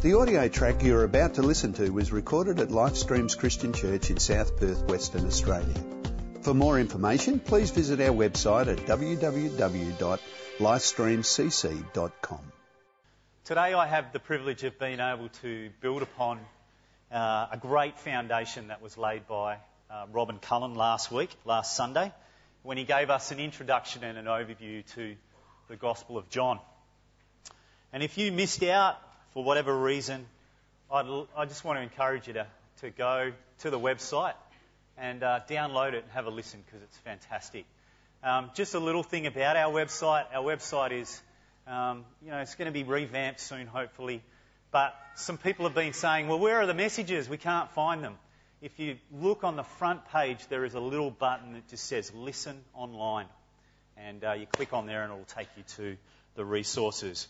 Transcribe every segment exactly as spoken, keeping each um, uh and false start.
The audio track you're about to listen to was recorded at Lifestreams Christian Church in South Perth, Western Australia. For more information, please visit our website at w w w dot lifestream c c dot com. Today I have the privilege of being able to build upon uh, a great foundation that was laid by uh, Robin Cullen last week, last Sunday, when he gave us an introduction and an overview to the Gospel of John. And if you missed out for whatever reason, I'd, I just want to encourage you to, to go to the website and uh, download it and have a listen, because it's fantastic. Um, just a little thing about our website. Our website is, um, you know, it's going to be revamped soon, hopefully. But some people have been saying, well, where are the messages? We can't find them. If you look on the front page, there is a little button that just says Listen Online. And uh, you click on there and it will take you to the resources.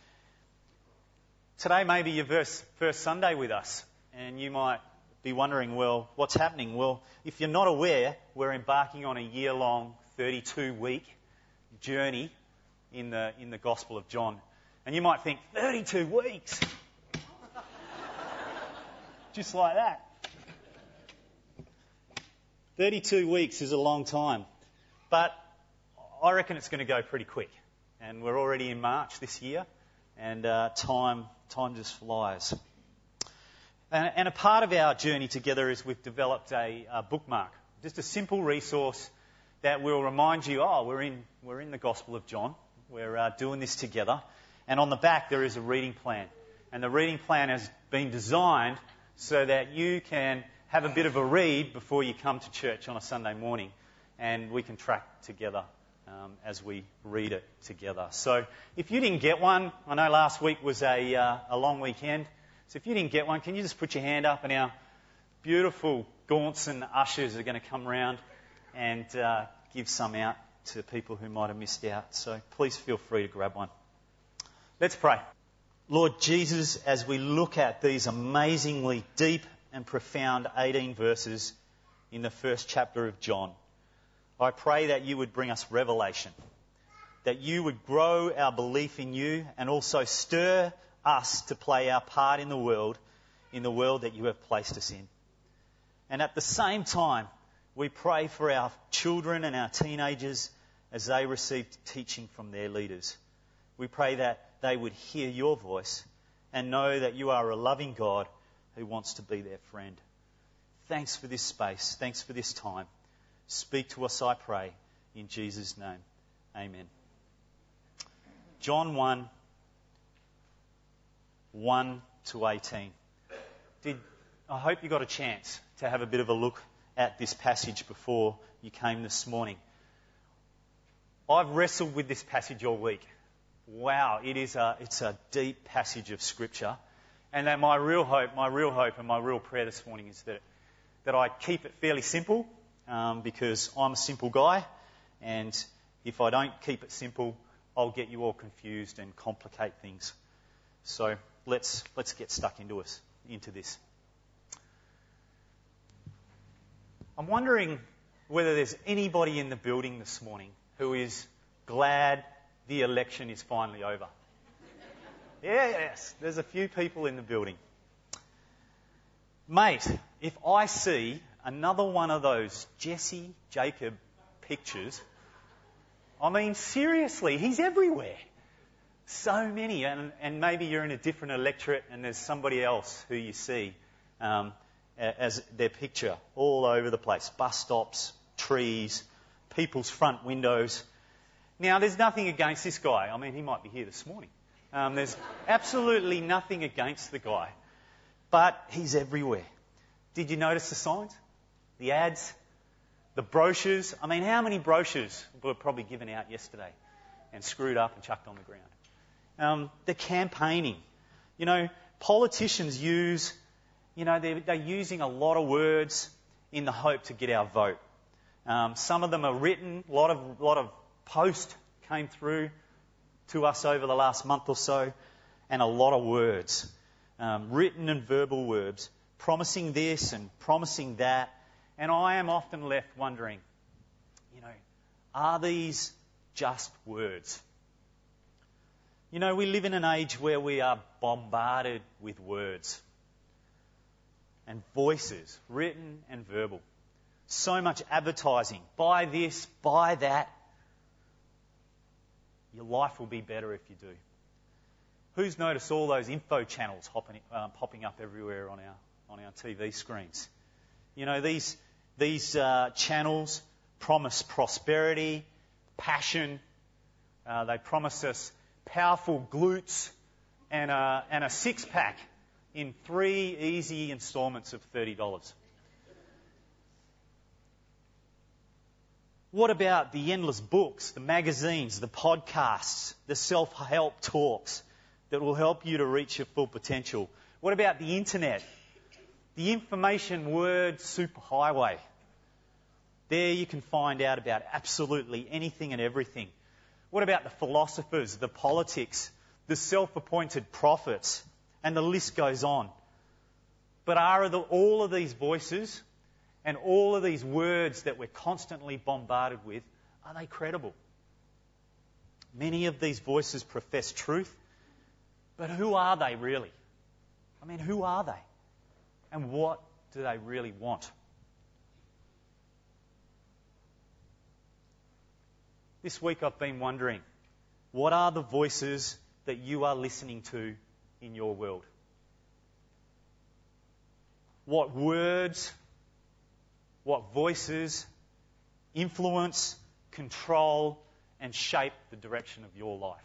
Today may be your first, first Sunday with us, and you might be wondering, well, what's happening? Well, if you're not aware, we're embarking on a year-long, thirty-two week journey in the in the Gospel of John. And you might think, thirty-two weeks? Just like that. thirty-two weeks is a long time. But I reckon it's going to go pretty quick. And we're already in March this year, and uh, time time just flies. And, and a part of our journey together is we've developed a, a bookmark, just a simple resource that will remind you, oh, we're in we're in the Gospel of John. We're uh, doing this together. And on the back there is a reading plan. And the reading plan has been designed so that you can have a bit of a read before you come to church on a Sunday morning, and we can track together um, as we read it together. So if you didn't get one, I know last week was a, uh, a long weekend, so if you didn't get one, can you just put your hand up, and our beautiful Gaunson ushers are going to come round and uh, give some out to people who might have missed out. So please feel free to grab one. Let's pray. Lord Jesus, as we look at these amazingly deep and profound eighteen verses in the first chapter of John, I pray that you would bring us revelation, that you would grow our belief in you and also stir us to play our part in the world, in the world that you have placed us in. And at the same time, we pray for our children and our teenagers as they receive teaching from their leaders. We pray that they would hear your voice and know that you are a loving God who wants to be their friend. Thanks for this space. Thanks for this time. Speak to us, I pray, in Jesus' name. Amen. John one, one to eighteen. Did, I hope you got a chance to have a bit of a look at this passage before you came this morning. I've wrestled with this passage all week. Wow, it is a, it's a deep passage of Scripture. And that my real hope, my real hope and my real prayer this morning is that, that I keep it fairly simple, um, because I'm a simple guy, and if I don't keep it simple, I'll get you all confused and complicate things. So let's let's get stuck into us into this. I'm wondering whether there's anybody in the building this morning who is glad the election is finally over. Yes, there's a few people in the building. Mate, if I see another one of those Jesse Jacob pictures, I mean, seriously, he's everywhere. So many, and, and maybe you're in a different electorate and there's somebody else who you see um, as their picture all over the place. Bus stops, trees, people's front windows. Now, there's nothing against this guy. I mean, he might be here this morning. Um, there's absolutely nothing against the guy. But he's everywhere. Did you notice the signs? The ads? The brochures? I mean, how many brochures were probably given out yesterday and screwed up and chucked on the ground? Um, the campaigning. You know, politicians use, you know, they're, they're using a lot of words in the hope to get our vote. Um, some of them are written. A lot of, lot of post came through to us over the last month or so, and a lot of words, um, written and verbal words, promising this and promising that. And I am often left wondering, you know, are these just words? You know, we live in an age where we are bombarded with words and voices, written and verbal. So much advertising. Buy this, buy that. Your life will be better if you do. Who's noticed all those info channels hopping, uh, popping up everywhere on our on our T V screens? You know, these these uh, channels promise prosperity, passion. Uh, they promise us powerful glutes and a, and a six-pack in three easy instalments of thirty dollars. What about the endless books, the magazines, the podcasts, the self-help talks that will help you to reach your full potential? What about the internet? The information word superhighway. There you can find out about absolutely anything and everything. What about the philosophers, the politics, the self-appointed prophets, and the list goes on. But are the, all of these voices and all of these words that we're constantly bombarded with, are they credible? Many of these voices profess truth, but who are they really? I mean, who are they? And what do they really want? This week I've been wondering, what are the voices that you are listening to in your world? What words, what voices influence, control, and shape the direction of your life?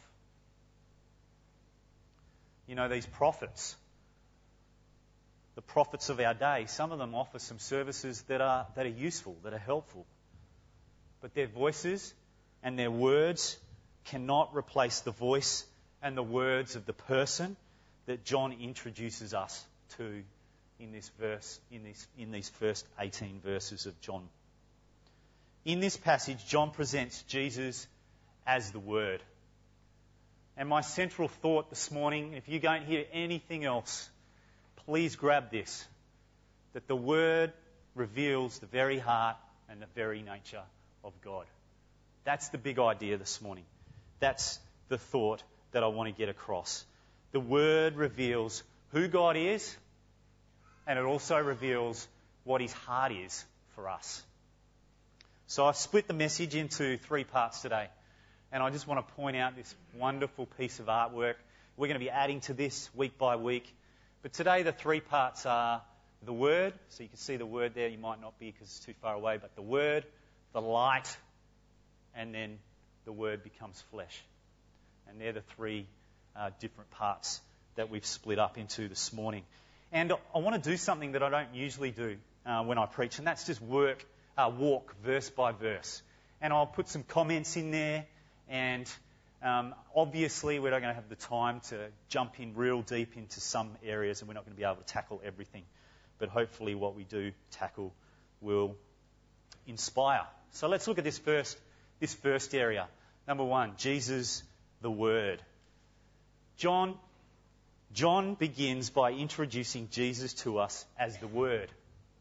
You know, these prophets, the prophets of our day, some of them offer some services that are that are useful, that are helpful. But their voices and their words cannot replace the voice and the words of the person that John introduces us to in this verse, in this, in these first eighteen verses of John. In this passage, John presents Jesus as the Word. And my central thought this morning, if you don't hear anything else, please grab this, that the Word reveals the very heart and the very nature of God. That's the big idea this morning. That's the thought that I want to get across. The Word reveals who God is, and it also reveals what His heart is for us. So I've split the message into three parts today. And I just want to point out this wonderful piece of artwork. We're going to be adding to this week by week. But today the three parts are the Word. So you can see the Word there. You might not be because it's too far away. But the Word, the light, and then the Word becomes flesh. And they're the three uh, different parts that we've split up into this morning. And I want to do something that I don't usually do uh, when I preach, and that's just work, uh, walk verse by verse. And I'll put some comments in there, and um, obviously we're not going to have the time to jump in real deep into some areas, and we're not going to be able to tackle everything. But hopefully what we do tackle will inspire. So let's look at this first, this first area. Number one, Jesus, the Word. John John begins by introducing Jesus to us as the Word.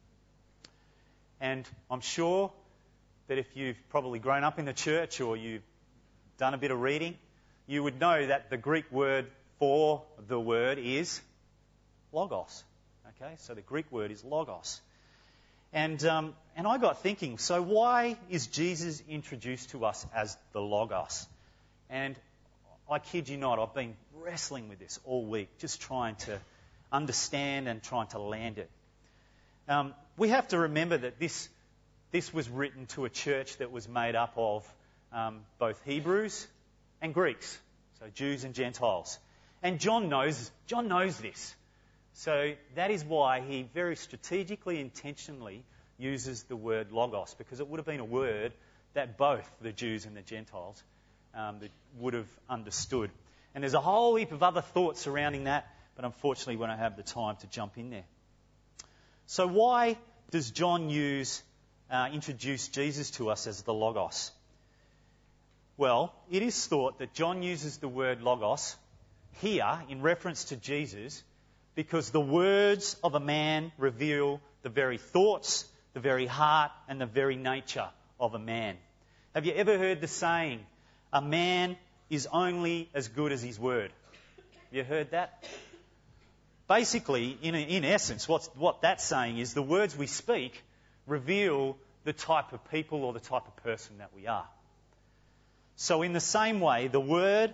And I'm sure that if you've probably grown up in the church or you've done a bit of reading, you would know that the Greek word for the Word is logos. Okay, so the Greek word is logos. And um, and I got thinking, so why is Jesus introduced to us as the logos? And I kid you not, I've been wrestling with this all week, just trying to understand and trying to land it. Um, we have to remember that this this was written to a church that was made up of um, both Hebrews and Greeks, so Jews and Gentiles. And John knows John knows this. So that is why he very strategically, intentionally uses the word logos, because it would have been a word that both the Jews and the Gentiles um, that would have understood. And there's a whole heap of other thoughts surrounding that, but unfortunately we don't have the time to jump in there. So why does John use, uh, introduce Jesus to us as the Logos? Well, it is thought that John uses the word Logos here in reference to Jesus because the words of a man reveal the very thoughts, the very heart, and the very nature of a man. Have you ever heard the saying, a man is only as good as his word. Have you heard that? Basically, in, in essence, what's, what that's saying is the words we speak reveal the type of people or the type of person that we are. So in the same way, the Word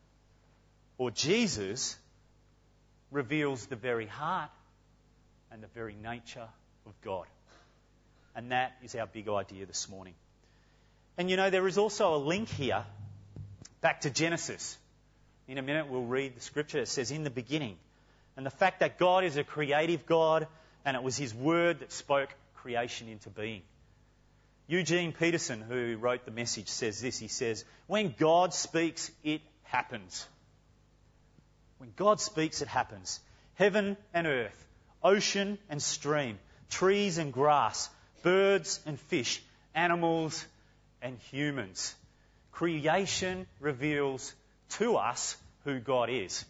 or Jesus reveals the very heart and the very nature of God. And that is our big idea this morning. And you know, there is also a link here back to Genesis. In a minute we'll read the scripture. It says, in the beginning. And the fact that God is a creative God and it was His Word that spoke creation into being. Eugene Peterson, who wrote the Message, says this. He says, when God speaks, it happens. When God speaks, it happens. Heaven and earth, ocean and stream, trees and grass, birds and fish, animals and humans. Creation reveals to us who God is.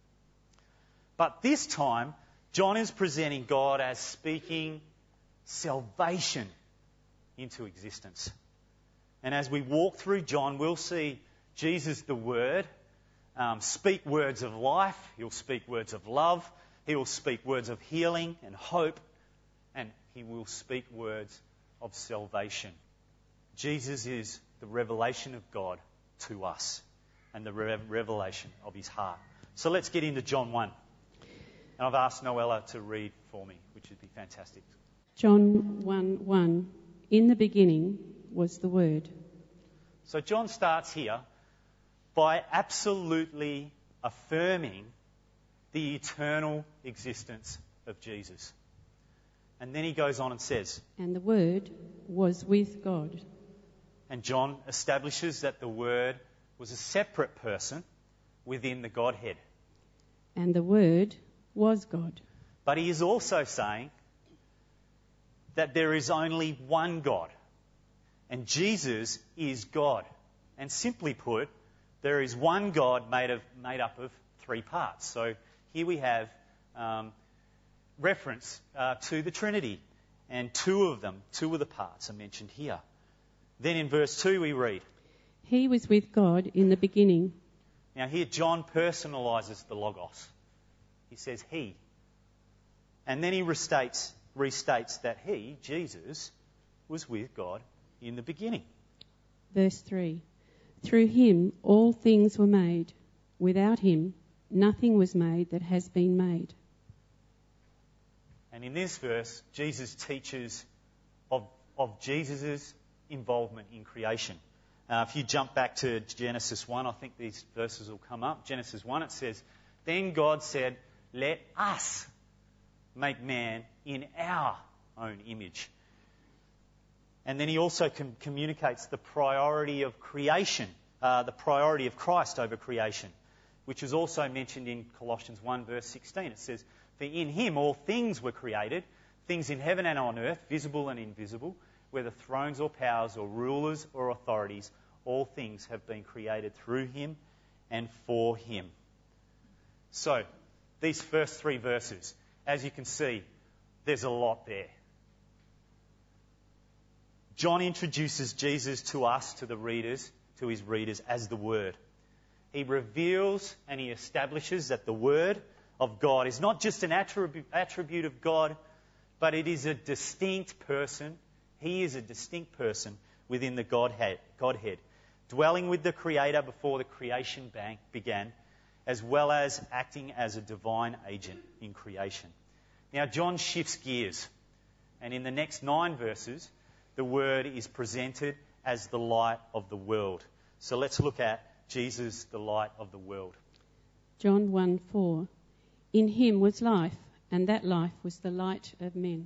But this time, John is presenting God as speaking salvation into existence. And as we walk through John, we'll see Jesus, the Word, um, speak words of life. He'll speak words of love. He will speak words of healing and hope. And He will speak words of salvation. Jesus is the revelation of God to us and the re- revelation of His heart. So let's get into John one. And I've asked Noella to read for me, which would be fantastic. John one one. In the beginning was the Word. So John starts here by absolutely affirming the eternal existence of Jesus. And then he goes on and says, and the Word was with God. And John establishes that the Word was a separate person within the Godhead. And the Word was God. But he is also saying that there is only one God. And Jesus is God. And simply put, there is one God made of made up of three parts. So here we have um, reference uh, to the Trinity. And two of them, two of the parts are mentioned here. Then in verse two we read, He was with God in the beginning. Now here John personalises the Logos. He says He. And then he restates, restates that He, Jesus, was with God in the beginning. Verse three. Through Him all things were made. Without Him nothing was made that has been made. And in this verse, Jesus teaches of, of Jesus' involvement in creation. Uh, if you jump back to Genesis one, I think these verses will come up. Genesis one, it says, Then God said, Let us make man in our own image. And then he also com- communicates the priority of creation, uh, the priority of Christ over creation, which is also mentioned in Colossians one, verse sixteen. It says, For in Him all things were created, things in heaven and on earth, visible and invisible, whether thrones or powers or rulers or authorities, all things have been created through Him and for Him. So, these first three verses, as you can see, there's a lot there. John introduces Jesus to us, to the readers, to his readers, as the Word. He reveals and he establishes that the Word of God is not just an attribute, attribute of God, but it is a distinct person. He is a distinct person within the Godhead, Godhead, dwelling with the Creator before the creation bank began, as well as acting as a divine agent in creation. Now, John shifts gears, and in the next nine verses, the Word is presented as the light of the world. So let's look at Jesus, the light of the world. John one four. In Him was life, and that life was the light of men.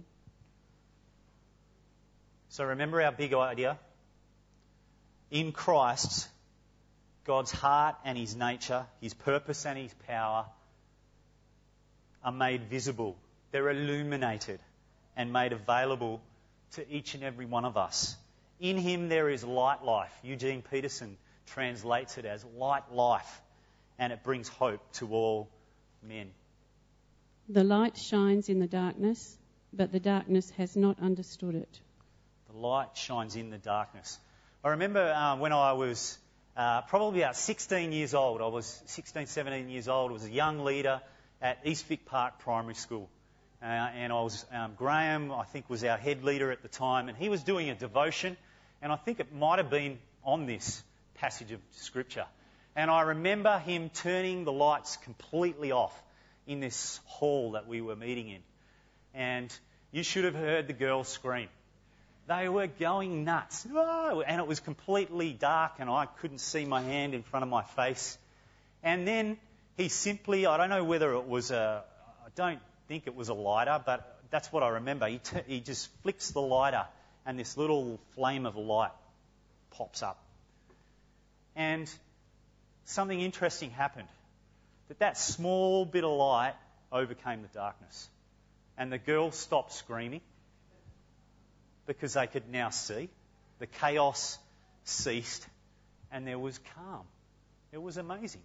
So remember our big idea? In Christ, God's heart and His nature, His purpose and His power are made visible. They're illuminated and made available to each and every one of us. In Him there is light life. Eugene Peterson translates it as light life, and it brings hope to all men. The light shines in the darkness, but the darkness has not understood it. The light shines in the darkness. I remember uh, when I was uh, probably about sixteen years old. I was sixteen, seventeen years old. I was a young leader at Eastvic Park Primary School. Uh, and I was, um, Graham, I think, was our head leader at the time, and he was doing a devotion, and I think it might have been on this passage of Scripture. And I remember him turning the lights completely off in this hall that we were meeting in. And you should have heard the girls scream. They were going nuts. Whoa! And it was completely dark, and I couldn't see my hand in front of my face. And then he simply, I don't know whether it was a, I don't think it was a lighter, but that's what I remember. He, t- he just flicks the lighter, and this little flame of light pops up. And something interesting happened. That that small bit of light overcame the darkness. And the girls stopped screaming because they could now see. The chaos ceased, and there was calm. It was amazing.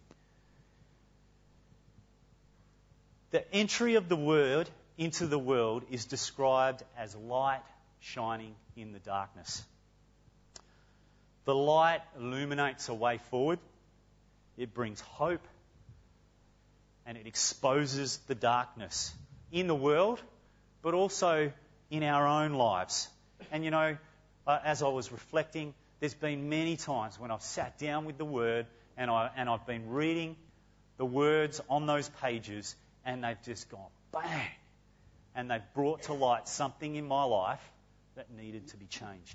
The entry of the Word into the world is described as light shining in the darkness. The light illuminates a way forward. It brings hope, and it exposes the darkness in the world, but also in our own lives. And you know, uh, as I was reflecting, there's been many times when I've sat down with the Word and, I, and I've been reading the words on those pages, and they've just gone bang, and they've brought to light something in my life that needed to be changed.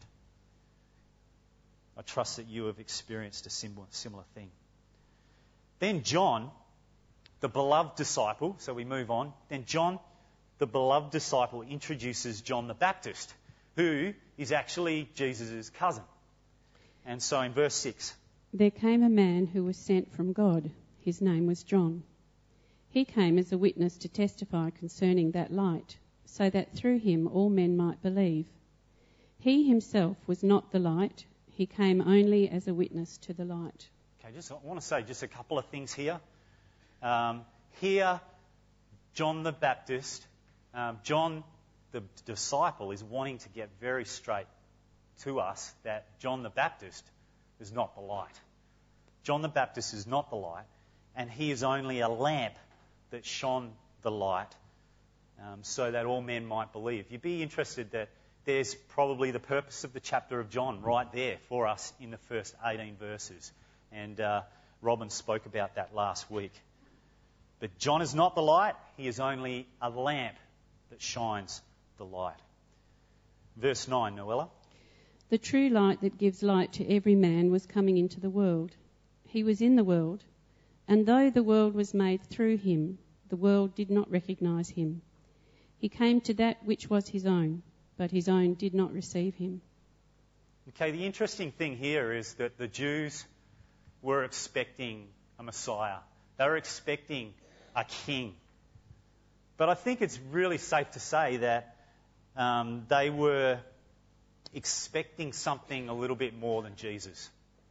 I trust that you have experienced a similar, similar thing. Then John, the beloved disciple, so we move on. Then John, the beloved disciple, introduces John the Baptist, who is actually Jesus' cousin. And so in verse six. There came a man who was sent from God. His name was John. He came as a witness to testify concerning that light, so that through him all men might believe. He himself was not the light. He came only as a witness to the light. Okay, just I want to say just a couple of things here. Um, here, John the Baptist, um, John the disciple, is wanting to get very straight to us that John the Baptist is not the light. John the Baptist is not the light, and he is only a lamp that shone the light, um, so that all men might believe. You'd be interested that there's probably the purpose of the chapter of John right there for us in the first eighteen verses. And uh, Robin spoke about that last week. But John is not the light. He is only a lamp that shines the light. Verse nine, Noella. The true light that gives light to every man was coming into the world. He was in the world, and though the world was made through him, the world did not recognise him. He came to that which was his own, but his own did not receive him. Okay, the interesting thing here is that the Jews were expecting a Messiah. They were expecting a king. But I think it's really safe to say that um, they were expecting something a little bit more than Jesus.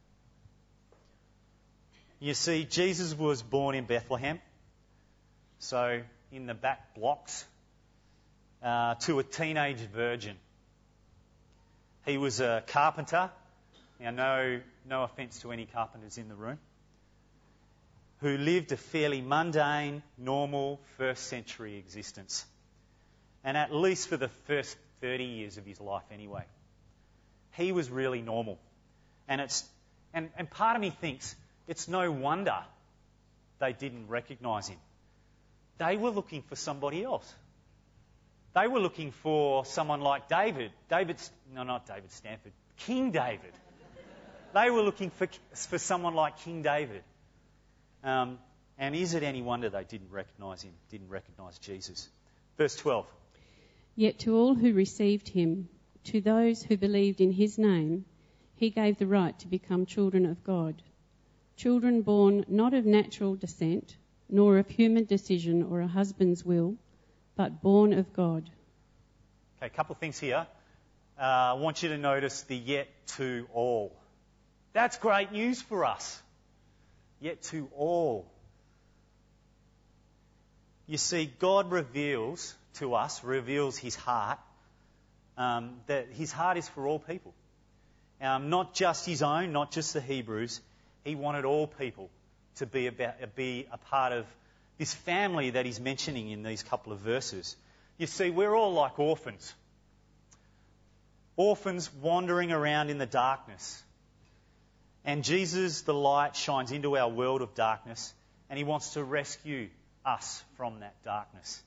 You see, Jesus was born in Bethlehem, so in the back blocks, uh, to a teenage virgin. He was a carpenter. Now, no, no offence to any carpenters in the room, who lived a fairly mundane, normal, first century existence. And at least for the first thirty years of his life anyway. He was really normal. And it's and, and part of me thinks it's no wonder they didn't recognise him. They were looking for somebody else. They were looking for someone like David. David, no, not David Stanford, King David. They were looking for, for someone like King David. Um, and is it any wonder they didn't recognise him, didn't recognise Jesus? Verse twelve. Yet to all who received him, to those who believed in his name, he gave the right to become children of God. Children born not of natural descent, nor of human decision or a husband's will, but born of God. Okay, a couple of things here. Uh, I want you to notice the yet to all. That's great news for us. Yet to all. You see, God reveals to us, reveals his heart, um, that his heart is for all people. Um, not just his own, not just the Hebrews. He wanted all people to be, about, be a part of this family that he's mentioning in these couple of verses. You see, we're all like orphans. Orphans wandering around in the darkness. And Jesus, the light, shines into our world of darkness, and he wants to rescue us from that darkness.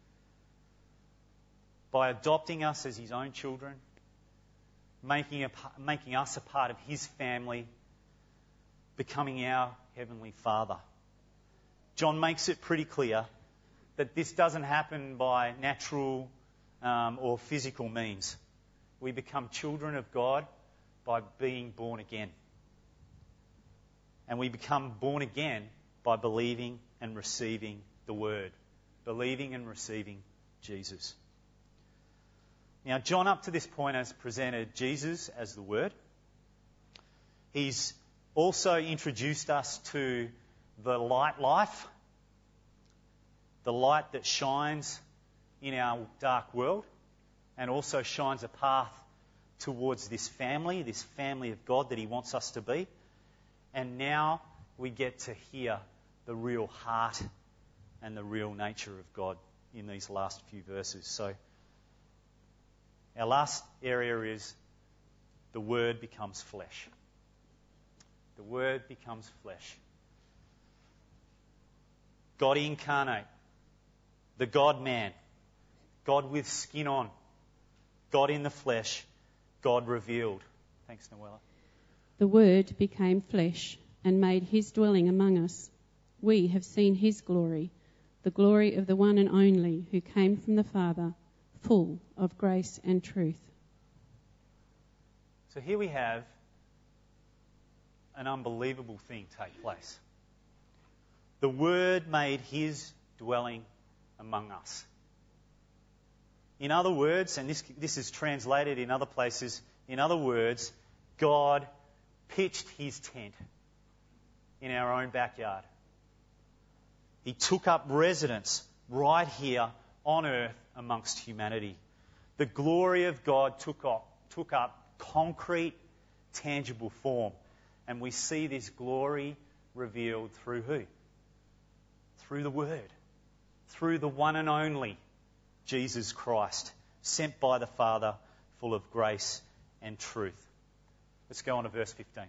By adopting us as his own children, making, a, making us a part of his family, becoming our Heavenly Father. John makes it pretty clear that this doesn't happen by natural um, or physical means. We become children of God by being born again. And we become born again by believing and receiving the Word, believing and receiving Jesus. Now, John up to this point has presented Jesus as the Word. He's also introduced us to the light life, the light that shines in our dark world and also shines a path towards this family, this family of God that he wants us to be. And now we get to hear the real heart and the real nature of God in these last few verses. So our last area is the Word becomes flesh. The Word becomes flesh. God incarnate, the God-man, God with skin on, God in the flesh, God revealed. Thanks, Noella. The Word became flesh and made his dwelling among us. We have seen his glory, the glory of the one and only who came from the Father, full of grace and truth. So here we have an unbelievable thing take place. The Word made his dwelling among us. In other words, and this, this is translated in other places, in other words, God pitched his tent in our own backyard. He took up residence right here on earth amongst humanity. The glory of God took up, took up concrete, tangible form. And we see this glory revealed through who? Through the Word. Through the one and only Jesus Christ, sent by the Father, full of grace and truth. Let's go on to verse fifteen.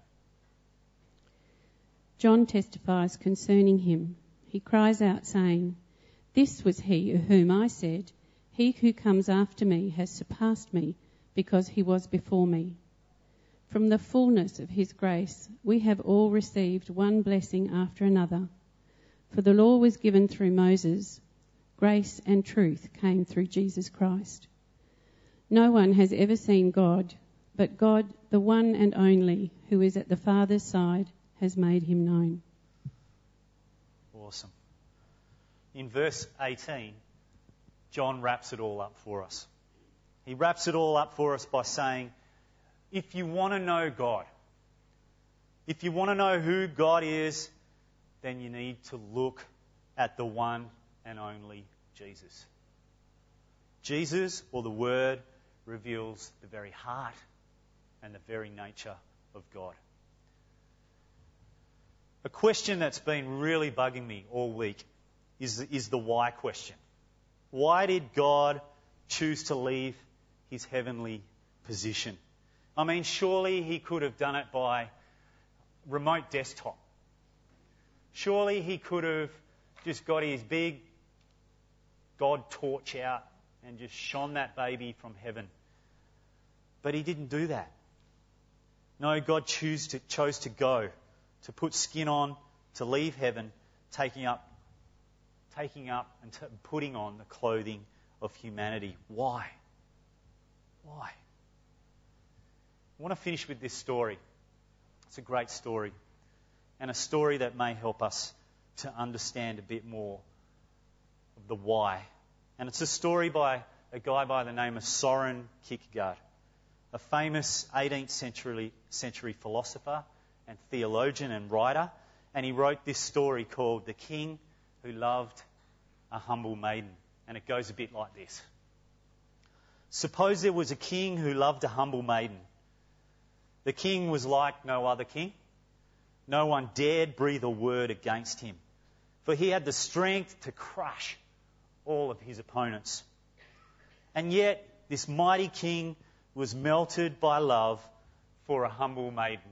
John testifies concerning him. He cries out, saying, "This was he of whom I said, 'He who comes after me has surpassed me, because he was before me.' From the fullness of his grace, we have all received one blessing after another. For the law was given through Moses. Grace and truth came through Jesus Christ. No one has ever seen God, but God, the one and only, who is at the Father's side, has made him known." Awesome. In verse eighteen, John wraps it all up for us. He wraps it all up for us by saying, if you want to know God, if you want to know who God is, then you need to look at the one and only Jesus. Jesus, or the Word, reveals the very heart and the very nature of God. A question that's been really bugging me all week is, is the why question. Why did God choose to leave his heavenly position? I mean, surely he could have done it by remote desktop. Surely he could have just got his big God torch out and just shone that baby from heaven. But he didn't do that. No, God chose to, chose to go, to put skin on, to leave heaven, taking up, taking up and t- putting on the clothing of humanity. Why? Why? I want to finish with this story. It's a great story, and a story that may help us to understand a bit more of the why. And it's a story by a guy by the name of Soren Kierkegaard, a famous eighteenth century, century philosopher and theologian and writer. And he wrote this story called The King Who Loved a Humble Maiden. And it goes a bit like this. Suppose there was a king who loved a humble maiden. The king was like no other king. No one dared breathe a word against him, for he had the strength to crush all of his opponents. And yet, this mighty king was melted by love for a humble maiden.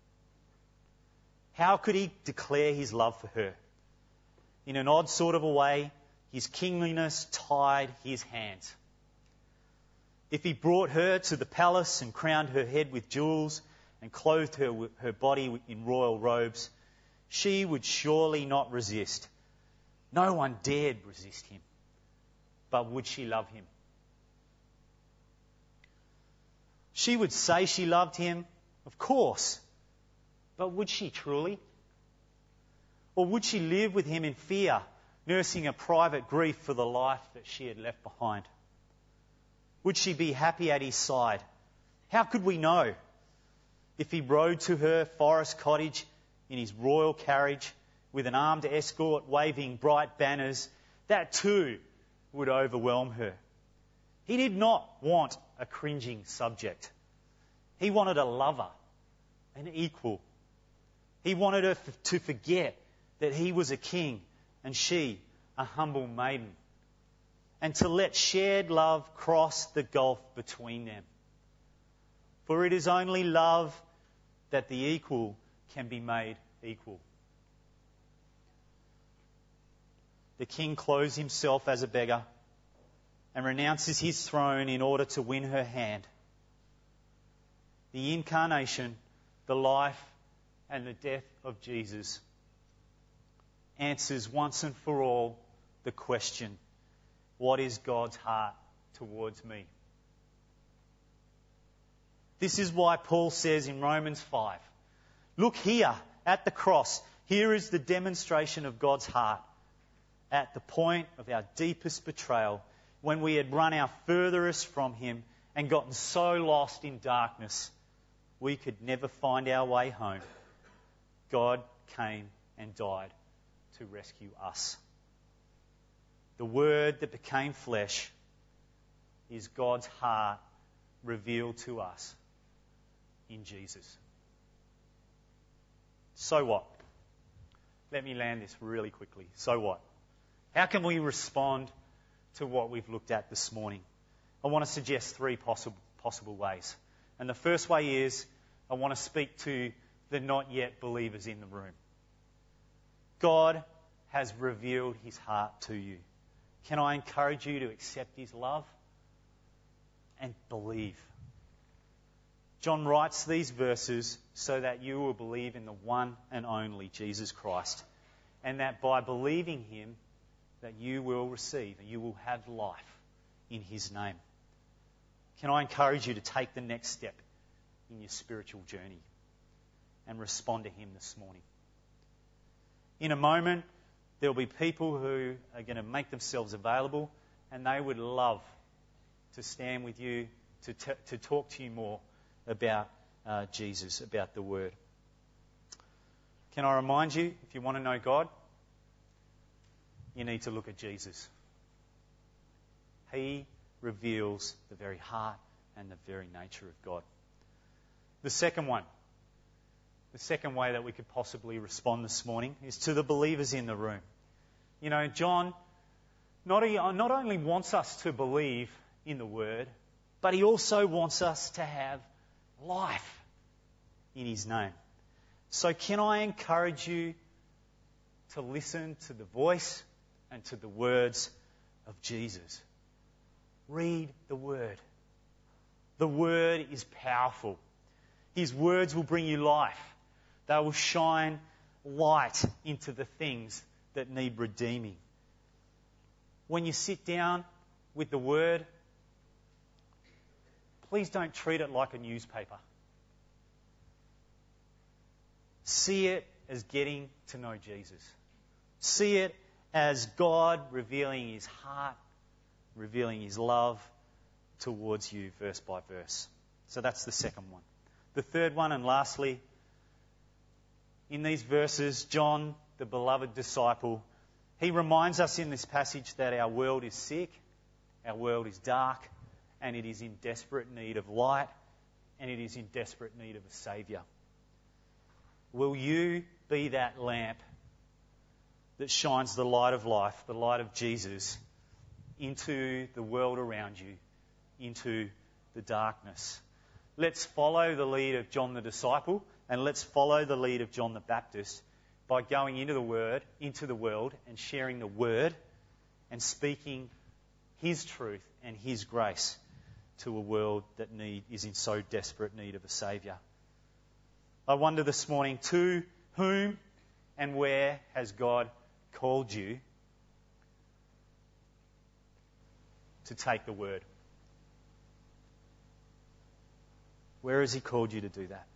How could he declare his love for her? In an odd sort of a way, his kingliness tied his hands. If he brought her to the palace and crowned her head with jewels and clothed her, her body in royal robes, she would surely not resist. No one dared resist him. But would she love him? She would say she loved him, of course. But would she truly? Or would she live with him in fear, nursing a private grief for the life that she had left behind? Would she be happy at his side? How could we know? If he rode to her forest cottage in his royal carriage with an armed escort waving bright banners, that too would overwhelm her. He did not want a cringing subject. He wanted a lover, an equal. He wanted her f- to forget that he was a king and she a humble maiden, and to let shared love cross the gulf between them. For it is only love that the equal can be made equal. The king clothes himself as a beggar and renounces his throne in order to win her hand. The incarnation, the life and the death of Jesus answers once and for all the question, what is God's heart towards me? This is why Paul says in Romans five, look here at the cross. Here is the demonstration of God's heart at the point of our deepest betrayal, when we had run our furthest from him and gotten so lost in darkness we could never find our way home. God came and died to rescue us. The Word that became flesh is God's heart revealed to us in Jesus. So what? Let me land this really quickly. So what? How can we respond to what we've looked at this morning? I want to suggest three possible possible ways. And the first way is I want to speak to the not yet believers in the room. God has revealed his heart to you. Can I encourage you to accept his love and believe? John writes these verses so that you will believe in the one and only Jesus Christ, and that by believing him, that you will receive and you will have life in his name. Can I encourage you to take the next step in your spiritual journey and respond to him this morning? In a moment, there will be people who are going to make themselves available, and they would love to stand with you, to, t- to talk to you more about uh, Jesus, about the Word. Can I remind you, if you want to know God, you need to look at Jesus. He reveals the very heart and the very nature of God. The second one, the second way that we could possibly respond this morning is to the believers in the room. You know, John not, not only wants us to believe in the Word, but he also wants us to have life in his name. So can I encourage you to listen to the voice and to the words of Jesus? Read the Word. The Word is powerful. His words will bring you life. They will shine light into the things that need redeeming. When you sit down with the Word, please don't treat it like a newspaper. See it as getting to know Jesus. See it as God revealing his heart, revealing his love towards you verse by verse. So that's the second one. The third one, and lastly, in these verses, John, the beloved disciple, he reminds us in this passage that our world is sick, our world is dark, and it is in desperate need of light, and it is in desperate need of a Saviour. Will you be that lamp that shines the light of life, the light of Jesus, into the world around you, into the darkness? Let's follow the lead of John the disciple, and let's follow the lead of John the Baptist by going into the word, into the world, and sharing the word and speaking his truth and his grace to a world that need, is in so desperate need of a Saviour. I wonder this morning, to whom and where has God called you to take the word? Where has he called you to do that?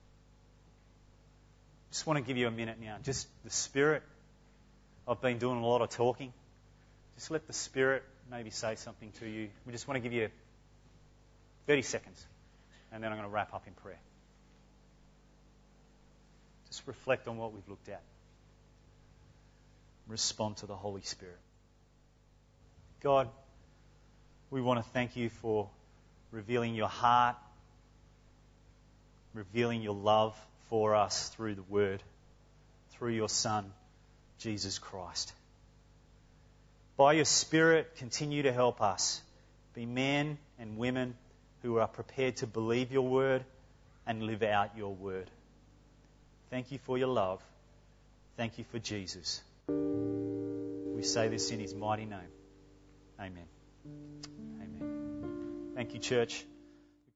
Just want to give you a minute now. Just the Spirit. I've been doing a lot of talking. Just let the Spirit maybe say something to you. We just want to give you thirty seconds, and then I'm going to wrap up in prayer. Just reflect on what we've looked at. Respond to the Holy Spirit. God, we want to thank you for revealing your heart, revealing your love for us through the Word, through your Son, Jesus Christ. By your Spirit, continue to help us be men and women who are prepared to believe your Word and live out your Word. Thank you for your love. Thank you for Jesus. We say this in his mighty name. Amen. Amen. Thank you, church.